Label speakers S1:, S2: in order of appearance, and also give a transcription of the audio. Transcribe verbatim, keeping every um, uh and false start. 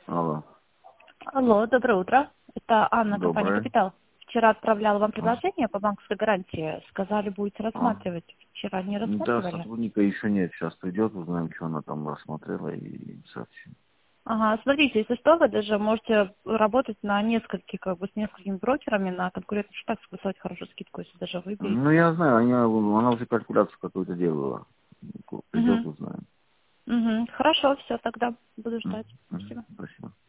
S1: Алло.
S2: Алло, доброе утро. Это Анна, компания
S1: Доброе.
S2: «Капитал». Вчера отправляла вам
S1: А,
S2: предложение по банковской гарантии. Сказали, будете
S1: а.
S2: рассматривать. Вчера не
S1: Да,
S2: рассматривали?
S1: сотрудника еще нет. Сейчас придет, узнаем, что она там рассмотрела и сообщим.
S2: Ага, смотрите, если что, вы даже можете работать на нескольких, как бы с несколькими брокерами, на конкурентных счетах списать хорошую скидку, если даже
S1: Ну,
S2: выберете.
S1: я знаю, она, она уже калькуляцию какую-то делала. Придет,
S2: Угу.
S1: узнаем.
S2: Угу. Хорошо, все, тогда буду
S1: М,
S2: ждать.
S1: м,
S2: Спасибо.
S1: Спасибо.